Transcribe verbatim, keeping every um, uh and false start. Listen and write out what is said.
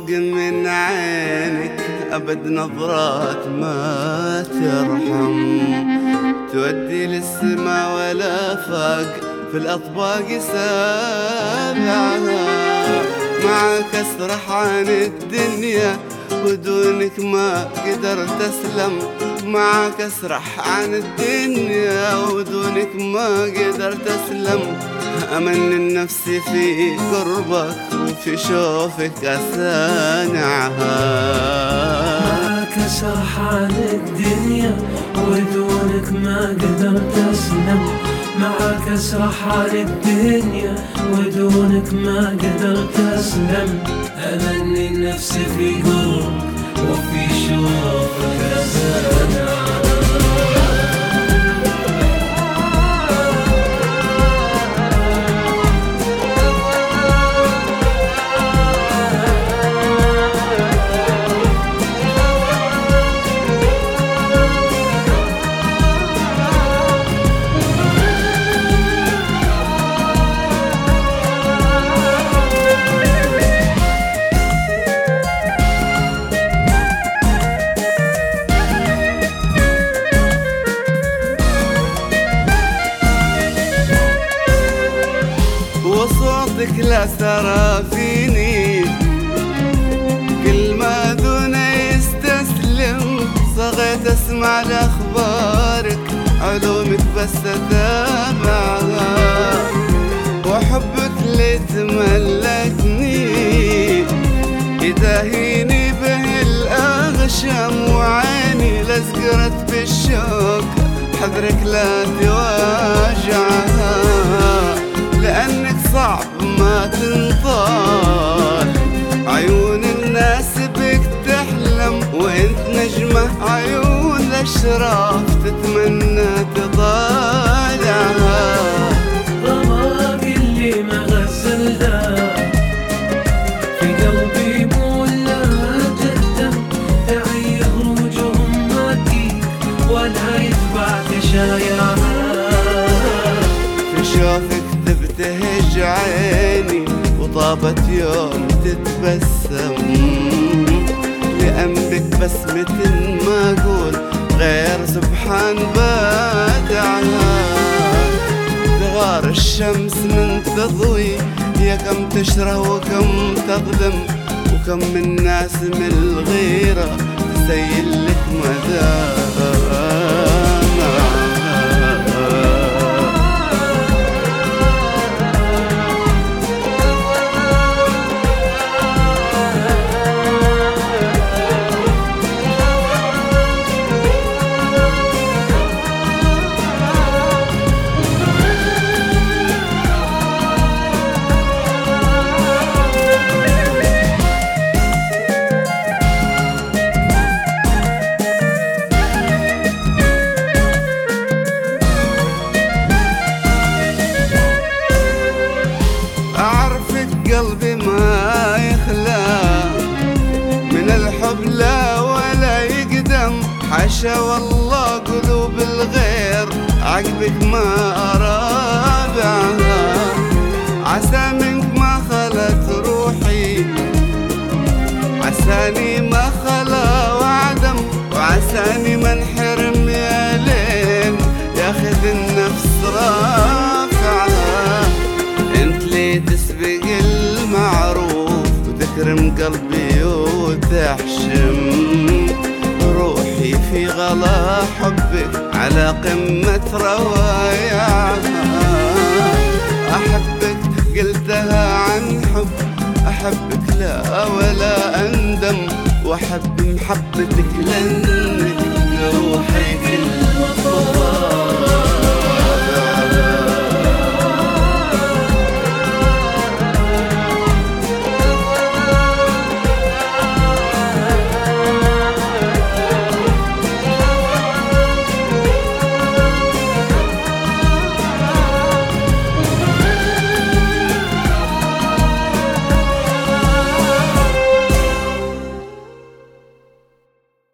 فوق من عينك أبد نظرات ما ترحم، تودي للسما ولا فاق في الأطباق سابعها. معك أسرح عن الدنيا ودونك ما قدرت أسلم، معك أسرح عن الدنيا ودونك ما قدرت أسلم. أمن نفسي في قربك وفي شوفك أسانعها. معك أسرح عن الدنيا ودونك ما قدرت أسلم، معك أسرح عن الدنيا ودونك ما قدرت أسلم. أمني نفسي في قربك وفي شوفك أسانعها. وصوتك لا سرى فيني كل ما دون يستسلم. صغيت اسمع لاخبارك علومك بس اتابعها، وحبك اللي تملكني يداهيني به الاغشم. وعيني لازقرت بالشوق حذرك لا تواجعها، لأنك صعب ما تنطال. عيون الناس بك تحلم وانت نجمة عيون الأشراف تتمنى تطالعها. ضماك اللي ما غسلها في قلبي مو لا تهتم، تعي خروجهم ما تجيك ولا يتبع تشايعها. في شوفك تبتهج عيني وطابت يوم تتبسم، لأنبك بسمة ما أقول غير سبحان بادعها. تغار الشمس من تضوي يا كم تشره وكم تظلم، وكم من ناس من الغيرة تسيل لك مدامها. قلبي ما يخلى من الحب لا ولا يقدم، حاشا والله قلوب الغير عقبك ما أرابعها. عسى منك ما خلت روحي، عساني ما خلا وعدم، وعساني ما انحرم يا ليل ياخذ النفس رافعها. انت لي تسبق المعروف وتكرم قلبي وتحشم روحي في غلا حبك على قمة روايعها. أحبك قلتها عن حب، أحبك لا ولا أندم، وأحب محبتك لن